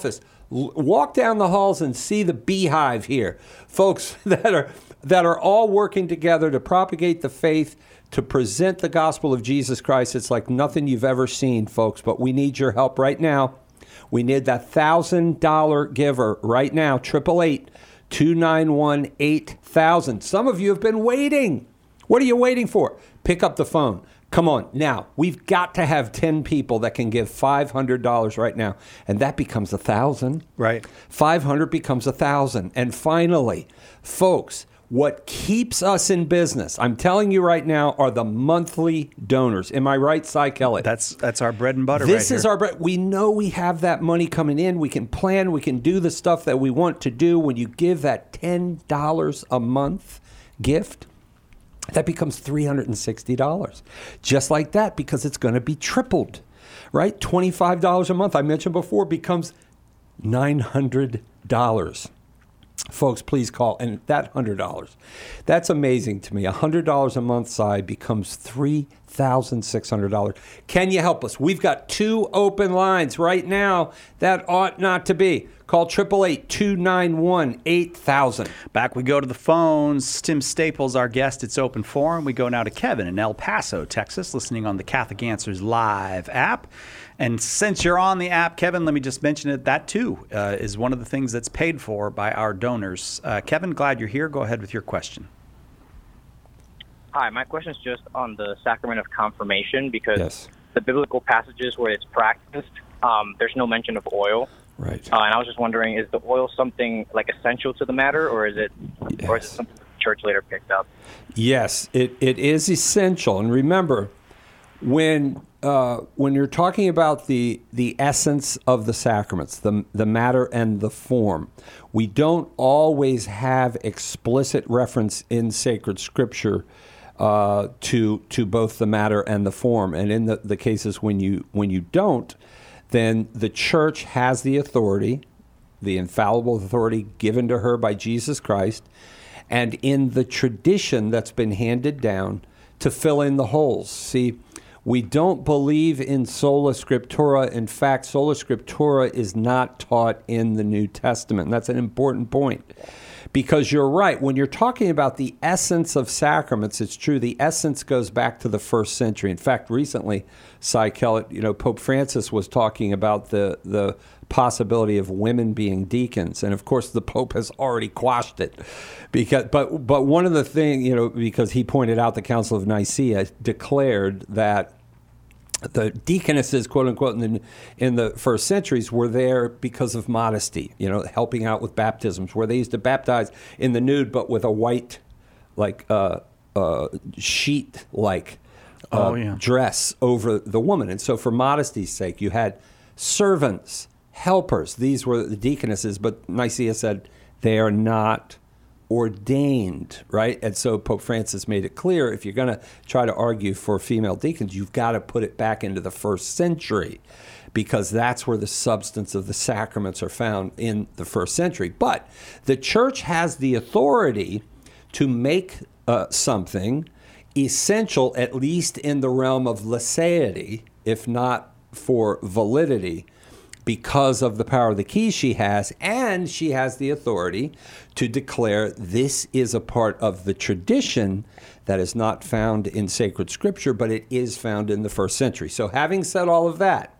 L- walk down the halls and see the beehive here. Folks that are that are all working together to propagate the faith, to present the gospel of Jesus Christ. It's like nothing you've ever seen, folks, but we need your help right now. We need that one thousand dollars giver right now, eight eight eight, two nine one, eight thousand. Some of you have been waiting. What are you waiting for? Pick up the phone. Come on. Now, we've got to have ten people that can give five hundred dollars right now, and that becomes one thousand. Right. five hundred becomes one thousand. And finally, folks, what keeps us in business, I'm telling you right now, are the monthly donors. Am I right, Cy Kellett? That's that's our bread and butter This right is here. our bread. We know we have that money coming in. We can plan. We can do the stuff that we want to do. When you give that ten dollars a month gift, that becomes three hundred sixty dollars. Just like that, because it's going to be tripled, right? twenty-five dollars a month, I mentioned before, becomes nine hundred dollars. Folks, please call. And that one hundred dollars, that's amazing to me. one hundred dollars a month side becomes three thousand six hundred dollars. Can you help us? We've got two open lines right now. That ought not to be. Call eight eight eight, two nine one, eight thousand. Back we go to the phones. Tim Staples, our guest. It's open forum. We go now to Kevin in El Paso, Texas, listening on the Catholic Answers Live app. And since you're on the app, Kevin, let me just mention it. That, too, uh, is one of the things that's paid for by our donors. Uh, Kevin, glad you're here. Go ahead with your question. Hi, my question is just on the sacrament of confirmation, because Yes. the biblical passages where it's practiced, um, there's no mention of oil. Right. Uh, and I was just wondering, is the oil something like essential to the matter, or is it, or is it Yes. something the church later picked up? Yes, it, it is essential. And remember, when uh, when you're talking about the the essence of the sacraments, the the matter and the form, we don't always have explicit reference in sacred scripture uh, to to both the matter and the form. And in the, the cases when you when you don't, then the church has the authority, the infallible authority given to her by Jesus Christ, and in the tradition that's been handed down, to fill in the holes. See, we don't believe in sola scriptura. In fact, sola scriptura is not taught in the New Testament. And that's an important point. Because you're right, when you're talking about the essence of sacraments, it's true, the essence goes back to the first century. In fact, recently, Cy Kellett, you know, Pope Francis was talking about the, the possibility of women being deacons. And of course, the Pope has already quashed it. Because, but, but one of the things, you know, because he pointed out the Council of Nicaea declared that the deaconesses, quote unquote, in the, in the first centuries were there because of modesty, you know, helping out with baptisms, where they used to baptize in the nude, but with a white, like, uh, uh, sheet-like uh, Oh, yeah. dress over the woman. And so for modesty's sake, you had servants, helpers. These were the deaconesses, but Nicaea said they are not ordained, right? And so Pope Francis made it clear, if you're going to try to argue for female deacons, you've got to put it back into the first century, because that's where the substance of the sacraments are found, in the first century. But the church has the authority to make uh, something essential, at least in the realm of laicity, if not for validity, because of the power of the keys she has, and she has the authority to declare this is a part of the tradition that is not found in sacred scripture, but it is found in the first century. So having said all of that,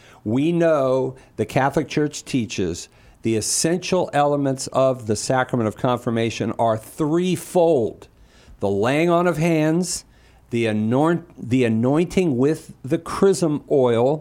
we know the Catholic Church teaches the essential elements of the sacrament of confirmation are threefold: the laying on of hands, the anoint, the anointing with the chrism oil,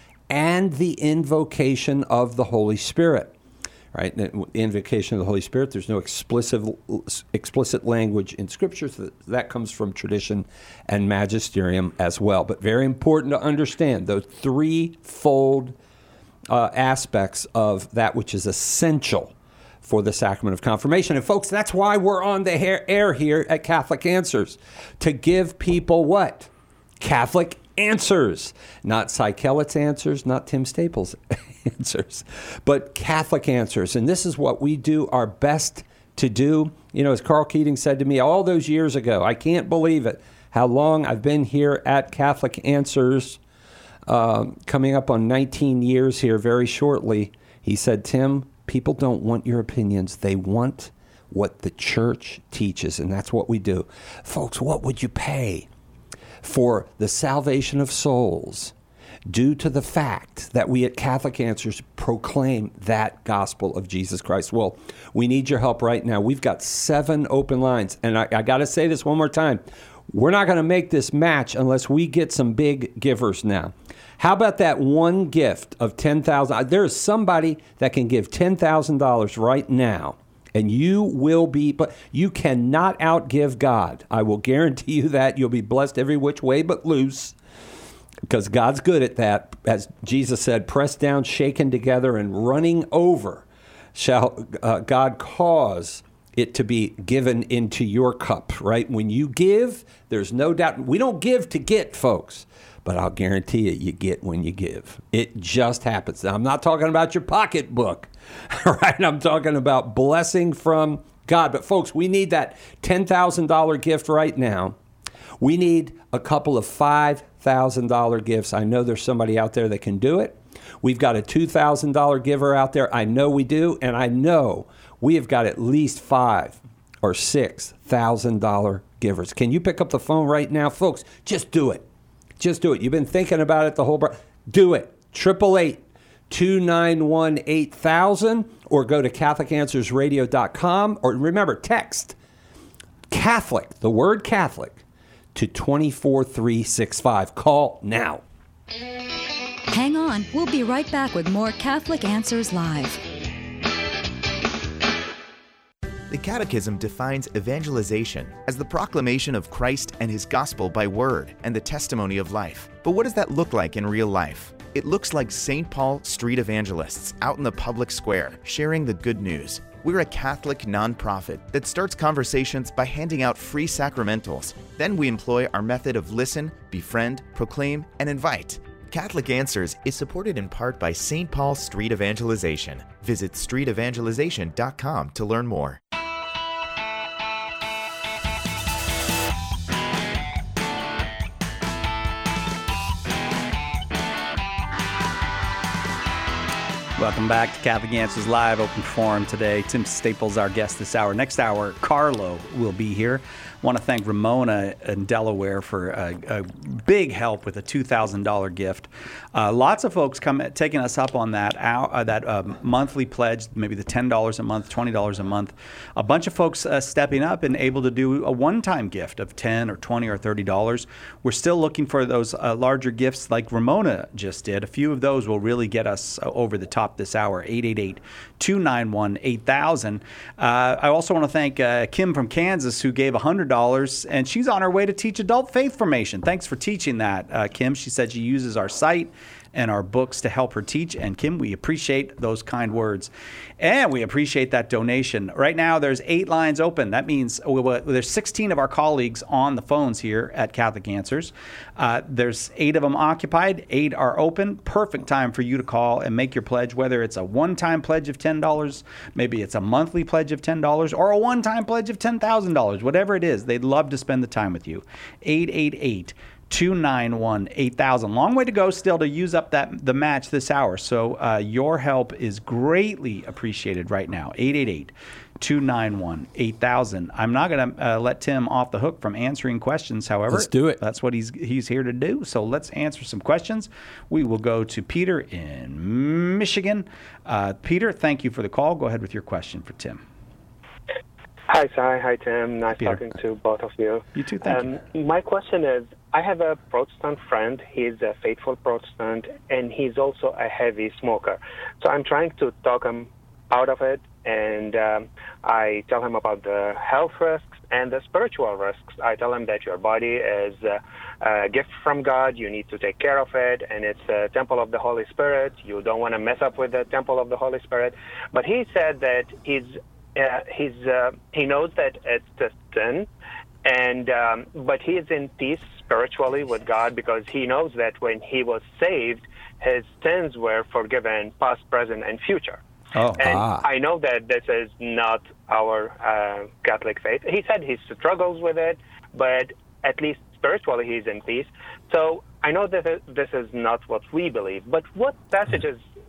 and the invocation of the Holy Spirit. Right? The invocation of the Holy Spirit, there's no explicit explicit language in Scripture, so that comes from tradition and magisterium as well. But very important to understand those threefold uh, aspects of that which is essential for the sacrament of confirmation. And folks, that's why we're on the air here at Catholic Answers, to give people what? Catholic answers. Not Cy Kellett's answers, not Tim Staples' answers, but Catholic answers. And this is what we do our best to do. You know, as Carl Keating said to me all those years ago, I can't believe it, how long I've been here at Catholic Answers, um, coming up on nineteen years here very shortly. He said, Tim, people don't want your opinions. They want what the church teaches, and that's what we do. Folks, what would you pay for the salvation of souls due to the fact that we at Catholic Answers proclaim that gospel of Jesus Christ? Well, we need your help right now. We've got seven open lines, and I, I got to say this one more time. We're not going to make this match unless we get some big givers now. How about that one gift of ten thousand dollars? There is somebody that can give ten thousand dollars right now, and you will be, but you cannot outgive God. I will guarantee you that. You'll be blessed every which way but loose, because God's good at that. As Jesus said, pressed down, shaken together, and running over shall uh, God cause it to be given into your cup, right? When you give, there's no doubt. We don't give to get, folks, but I'll guarantee you, you get when you give. It just happens. Now, I'm not talking about your pocketbook, right? I'm talking about blessing from God. But folks, we need that ten thousand dollars gift right now. We need a couple of five thousand dollars gifts. I know there's somebody out there that can do it. We've got a two thousand dollars giver out there. I know we do. And I know we have got at least five or six thousand dollars givers. Can you pick up the phone right now? Folks, just do it. Just do it. You've been thinking about it the whole... Br- do it. eight eight eight, two nine one, eight thousand, or go to Catholic Answers Radio dot com, or remember, text Catholic, the word Catholic, to two four three six five. Call now. Hang on. We'll be right back with more Catholic Answers Live. The Catechism defines evangelization as the proclamation of Christ and His gospel by word and the testimony of life. But what does that look like in real life? It looks like Saint Paul street evangelists out in the public square sharing the good news. We're a Catholic nonprofit that starts conversations by handing out free sacramentals. Then we employ our method of listen, befriend, proclaim, and invite. Catholic Answers is supported in part by Saint Paul Street Evangelization. Visit street evangelization dot com to learn more. Welcome back to Catholic Answers Live, open forum today. Tim Staples, our guest this hour. Next hour, Carlo will be here. I want to thank Ramona in Delaware for a, a big help with a two thousand dollars gift. Uh, lots of folks come taking us up on that uh, that uh, monthly pledge, maybe the ten dollars a month, twenty dollars a month. A bunch of folks uh, stepping up and able to do a one-time gift of ten or twenty or thirty dollars. We're still looking for those uh, larger gifts like Ramona just did. A few of those will really get us uh, over the top this hour. eight eight eight, two nine one, eight thousand. Uh, I also want to thank uh, Kim from Kansas, who gave one hundred dollars, and she's on her way to teach adult faith formation. Thanks for teaching that, uh, Kim. She said she uses our site and our books to help her teach. And Kim, we appreciate those kind words. And we appreciate that donation. Right now, there's eight lines open. That means well, there's sixteen of our colleagues on the phones here at Catholic Answers. Uh, there's eight of them occupied. Eight are open. Perfect time for you to call and make your pledge, whether it's a one-time pledge of ten dollars, maybe it's a monthly pledge of ten dollars, or a one-time pledge of ten thousand dollars. Whatever it is, they'd love to spend the time with you. eight eight eight, two nine one, eight thousand. Long way to go still to use up that the match this hour. So uh, your help is greatly appreciated right now. eight eight eight, two nine one, eight thousand. I'm not going to uh, let Tim off the hook from answering questions. However, let's do it. That's what he's he's here to do. So let's answer some questions. We will go to Peter in Michigan. Uh, Peter, thank you for the call. Go ahead with your question for Tim. Hi, Sai. Hi, Tim. Nice Peter. talking to both of you. You too. Thank um, you. My question is, I have a Protestant friend. He's a faithful Protestant, and he's also a heavy smoker. So I'm trying to talk him out of it, and um, I tell him about the health risks and the spiritual risks. I tell him that your body is a, a gift from God. You need to take care of it, and it's a temple of the Holy Spirit. You don't want to mess up with the temple of the Holy Spirit. But he said that he's Uh, he's uh, he knows that it's a sin, and um, but he is in peace spiritually with God because he knows that when he was saved, his sins were forgiven, past, present, and future. Oh, and ah. I know that this is not our uh, Catholic faith. He said he struggles with it, but at least spiritually he's in peace. So I know that this is not what we believe, but what passages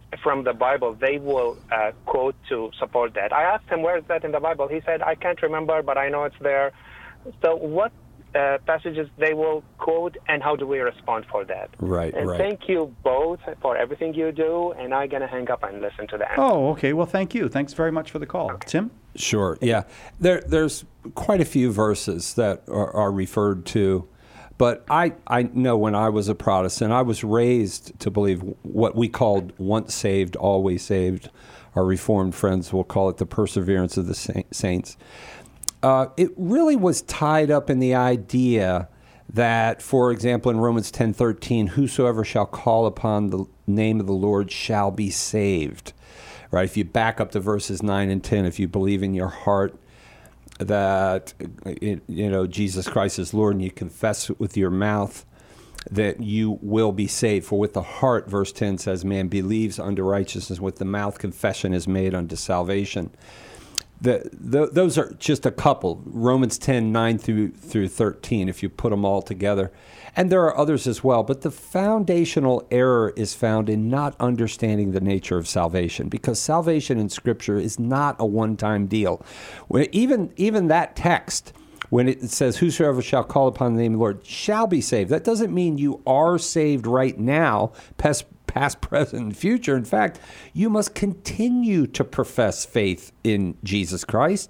from the Bible they will uh, quote to support that. I asked him, where is that in the Bible? He said, I can't remember, but I know it's there. So what uh, passages they will quote, and how do we respond for that? Right, and right. Thank you both for everything you do, and I'm going to hang up and listen to the answer. Oh, okay. Well, thank you. Thanks very much for the call. Okay. Tim? Sure, yeah. There, there's quite a few verses that are, are referred to. But I, I know when I was a Protestant, I was raised to believe what we called once saved, always saved. Our Reformed friends will call it the perseverance of the saints. Uh, it really was tied up in the idea that, for example, in Romans ten thirteen, whosoever shall call upon the name of the Lord shall be saved. Right? If you back up to verses nine and ten, if you believe in your heart that, you know, Jesus Christ is Lord, and you confess it with your mouth, that you will be saved. For with the heart, verse ten says, man believes unto righteousness, with the mouth confession is made unto salvation. The, the, those are just a couple, Romans ten, nine through, through thirteen, if you put them all together. And there are others as well, but the foundational error is found in not understanding the nature of salvation, because salvation in Scripture is not a one-time deal. When even, even that text, when it says, whosoever shall call upon the name of the Lord shall be saved, that doesn't mean you are saved right now, past, past, present, and future. In fact, you must continue to profess faith in Jesus Christ.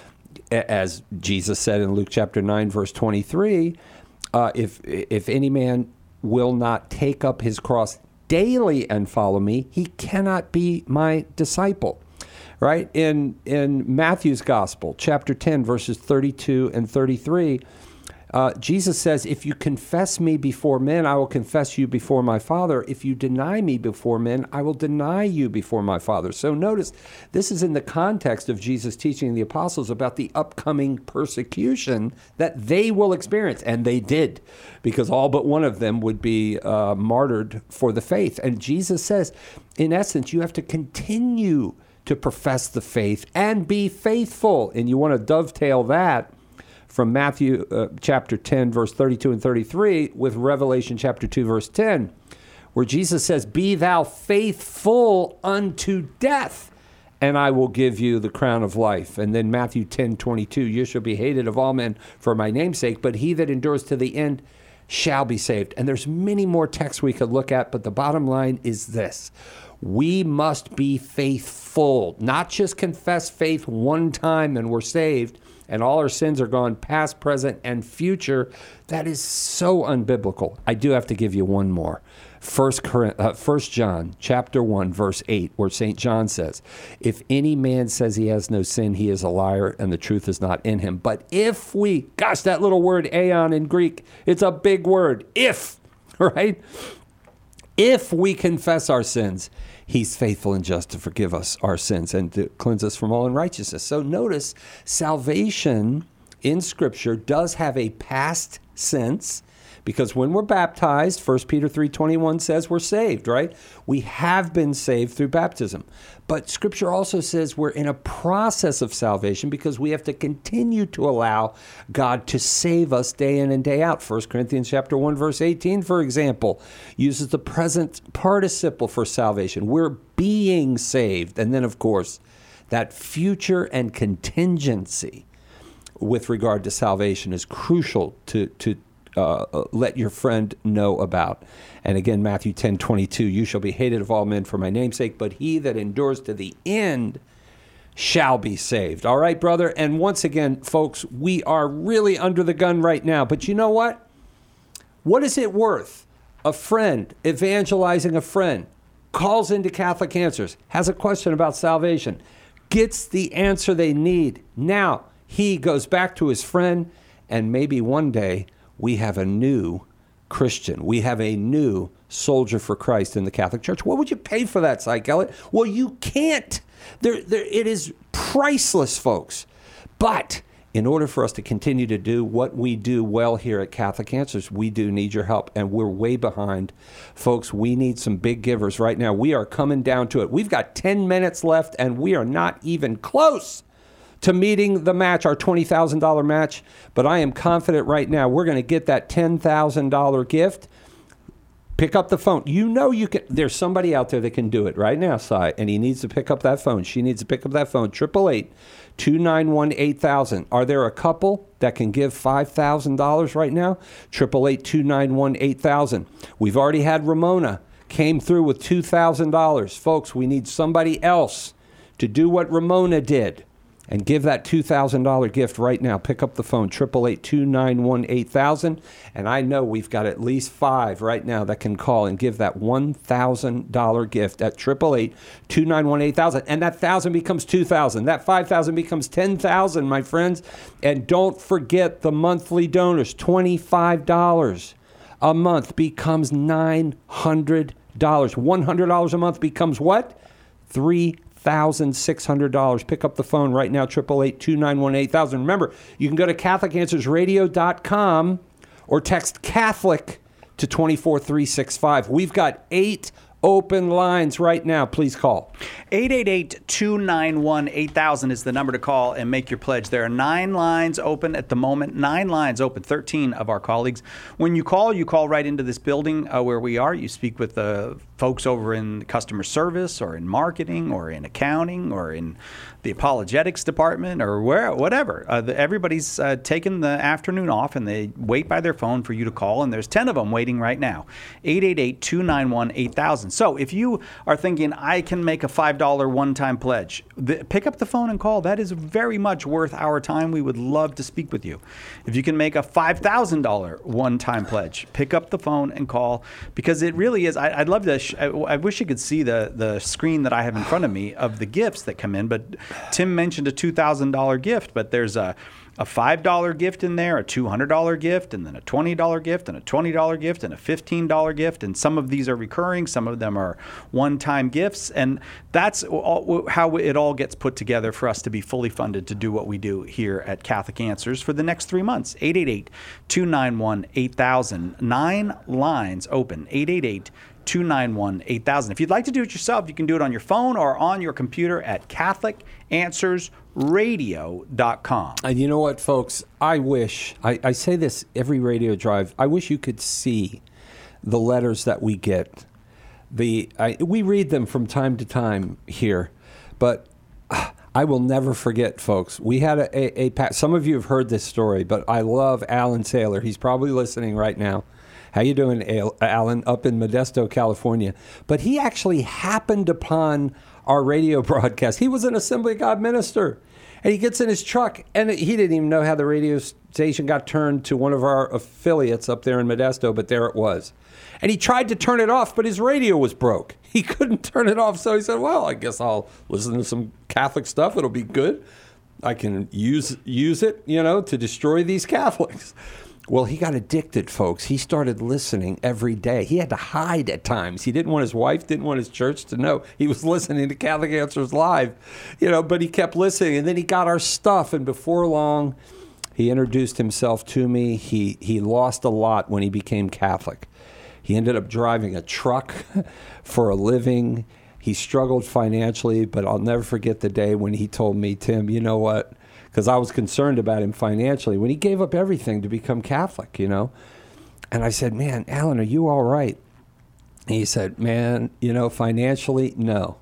As Jesus said in Luke chapter nine, verse twenty-three, uh, if, if any man will not take up his cross daily and follow me, he cannot be my disciple. Right? In in Matthew's Gospel, chapter ten, verses thirty-two and thirty-three, uh, Jesus says, if you confess me before men, I will confess you before my Father. If you deny me before men, I will deny you before my Father. So notice, this is in the context of Jesus teaching the apostles about the upcoming persecution that they will experience. And they did, because all but one of them would be uh, martyred for the faith. And Jesus says, in essence, you have to continue to profess the faith and be faithful. And you want to dovetail that from Matthew uh, chapter ten, verse thirty-two and thirty-three with Revelation chapter two, verse ten, where Jesus says, be thou faithful unto death, and I will give you the crown of life. And then Matthew ten, twenty-two, you shall be hated of all men for my name's sake, but he that endures to the end shall be saved. And there's many more texts we could look at, but the bottom line is this. We must be faithful, not just confess faith one time and we're saved and all our sins are gone, past, present, and future. That is so unbiblical. I do have to give you one more. First John chapter one, verse eight, where Saint John says, if any man says he has no sin, he is a liar, and the truth is not in him. But if we, gosh, that little word aeon in Greek, it's a big word, if, right? If we confess our sins, he's faithful and just to forgive us our sins and to cleanse us from all unrighteousness. So notice, salvation in Scripture does have a past sense, because when we're baptized, First Peter three twenty-one says we're saved, right? We have been saved through baptism. But Scripture also says we're in a process of salvation because we have to continue to allow God to save us day in and day out. First Corinthians chapter one, verse eighteen, for example, uses the present participle for salvation. We're being saved. And then, of course, that future and contingency with regard to salvation is crucial to, to Uh, let your friend know about. And again, Matthew ten twenty-two, you shall be hated of all men for my name's sake, but he that endures to the end shall be saved. All right, brother? And once again, folks, we are really under the gun right now. But you know what? What is it worth? A friend evangelizing a friend calls into Catholic Answers, has a question about salvation, gets the answer they need. Now, he goes back to his friend, and maybe one day we have a new Christian. We have a new soldier for Christ in the Catholic Church. What would you pay for that, Cy Kellett? Well, you can't. There, there, it is priceless, folks. But in order for us to continue to do what we do well here at Catholic Answers, we do need your help, and we're way behind. Folks, we need some big givers right now. We are coming down to it. We've got ten minutes left, and we are not even close to meeting the match, our twenty thousand dollars match. But I am confident right now we're going to get that ten thousand dollars gift. Pick up the phone. You know you can. There's somebody out there that can do it right now, Cy, and he needs to pick up that phone. She needs to pick up that phone. Triple eight, two nine one, eight thousand. Are there a couple that can give five thousand dollars right now? Triple eight, two nine one, eight thousand. We've already had Ramona came through with two thousand dollars. Folks, we need somebody else to do what Ramona did and give that two thousand dollars gift right now. Pick up the phone, triple eight, two nine one, eight thousand. And I know we've got at least five right now that can call and give that one thousand dollars gift at triple eight, two nine one, eight thousand. And that one thousand becomes two thousand. That five thousand becomes ten thousand, my friends. And don't forget the monthly donors, twenty-five dollars a month becomes nine hundred dollars. one hundred dollars a month becomes what? three thousand six hundred dollars. Pick up the phone right now, triple eight, two nine one, eight thousand. Remember, you can go to Catholic Answers Radio dot com or text Catholic to two four three six five. We've got eight open lines right now. Please call. eight eight eight, two nine one, eight thousand is the number to call and make your pledge. There are nine lines open at the moment. Nine lines open. thirteen of our colleagues. When you call, you call right into this building uh, where we are. You speak with the folks over in customer service or in marketing or in accounting or in the apologetics department or where, whatever. Uh, the, everybody's uh, taken the afternoon off and they wait by their phone for you to call, and there's ten of them waiting right now. eight eight eight, two nine one, eight thousand. So if you are thinking, I can make a five dollar one-time pledge, the, pick up the phone and call. That is very much worth our time. We would love to speak with you. If you can make a five thousand dollars one-time pledge, pick up the phone and call, because it really is. I, I'd love to. Sh- I, I wish you could see the, the screen that I have in front of me of the gifts that come in, but Tim mentioned a two thousand dollars gift, but there's a a five dollar gift in there, a two hundred dollars gift, and then a twenty dollar gift, and a twenty dollar gift, and a fifteen dollar gift. And some of these are recurring. Some of them are one-time gifts. And that's all, how it all gets put together for us to be fully funded to do what we do here at Catholic Answers for the next three months. eight eight eight, two nine one, eight thousand. Nine lines open. eight eight eight, two nine one, eight thousand. If you'd like to do it yourself, you can do it on your phone or on your computer at Catholic Answers Radio dot com. And you know what, folks? I wish, I, I say this every radio drive, I wish you could see the letters that we get. The I, we read them from time to time here, but uh, I will never forget, folks. We had a, a, a, some of you have heard this story, but I love Alan Saylor. He's probably listening right now. How you doing, Alan, up in Modesto, California? But he actually happened upon our radio broadcast. He was an Assembly of God minister. And he gets in his truck, and he didn't even know how the radio station got turned to one of our affiliates up there in Modesto, but there it was. And he tried to turn it off, but his radio was broke. He couldn't turn it off, so he said, well, I guess I'll listen to some Catholic stuff. It'll be good. I can use use it, you know, to destroy these Catholics. Well, he got addicted, folks. He started listening every day. He had to hide at times. He didn't want his wife, didn't want his church to know he was listening to Catholic Answers Live, you know, but he kept listening. And then he got our stuff, and before long, he introduced himself to me. He he lost a lot when he became Catholic. He ended up driving a truck for a living. He struggled financially, but I'll never forget the day when he told me, Tim, you know what? Because I was concerned about him financially when he gave up everything to become Catholic, you know. And I said, man, Alan, are you all right? And he said, man, you know, financially, no.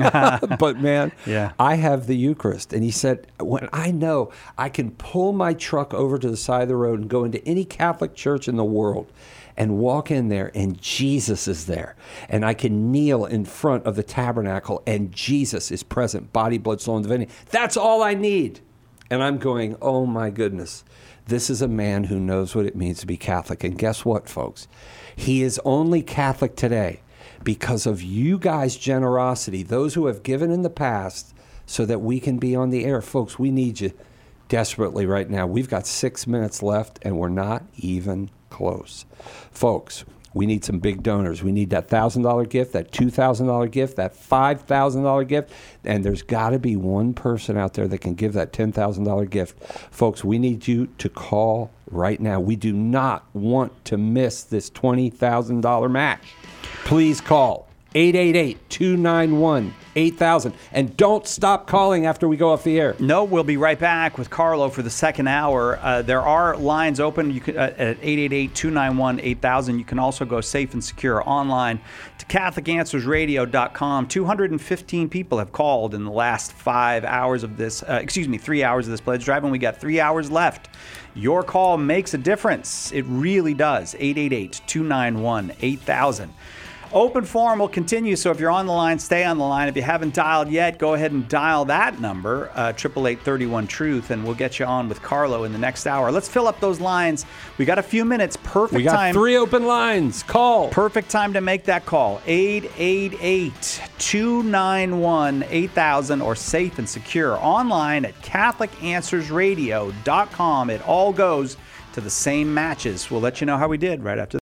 But, man, yeah. I have the Eucharist. And he said, when I know I can pull my truck over to the side of the road and go into any Catholic church in the world and walk in there, and Jesus is there. And I can kneel in front of the tabernacle, and Jesus is present, body, blood, soul, and divinity. That's all I need. And I'm going, oh, my goodness, this is a man who knows what it means to be Catholic. And guess what, folks? He is only Catholic today because of you guys' generosity, those who have given in the past so that we can be on the air. Folks, we need you desperately right now. We've got six minutes left, and we're not even close. Folks, we need some big donors. We need that one thousand dollars gift, that two thousand dollars gift, that five thousand dollars gift. And there's got to be one person out there that can give that ten thousand dollars gift. Folks, we need you to call right now. We do not want to miss this twenty thousand dollars match. Please call eight eight eight, two nine one, eight thousand. And don't stop calling after we go off the air. No, we'll be right back with Carlo for the second hour. Uh, there are lines open you can, uh, at eight eight eight, two nine one, eight thousand. You can also go safe and secure online to Catholic Answers Radio dot com. two hundred fifteen people have called in the last five hours of this, uh, excuse me, three hours of this pledge drive, and we got three hours left. Your call makes a difference. It really does. eight eight eight, two nine one, eight thousand. Open forum will continue, so if you're on the line, stay on the line. If you haven't dialed yet, go ahead and dial that number, uh, eight eight eight, three one, truth, and we'll get you on with Carlo in the next hour. Let's fill up those lines. We got a few minutes. Perfect We got time. three open lines. Call. Perfect time to make that call. eight eight eight, two nine one, eight thousand or safe and secure online at Catholic Answers Radio dot com. It all goes to the same matches. We'll let you know how we did right after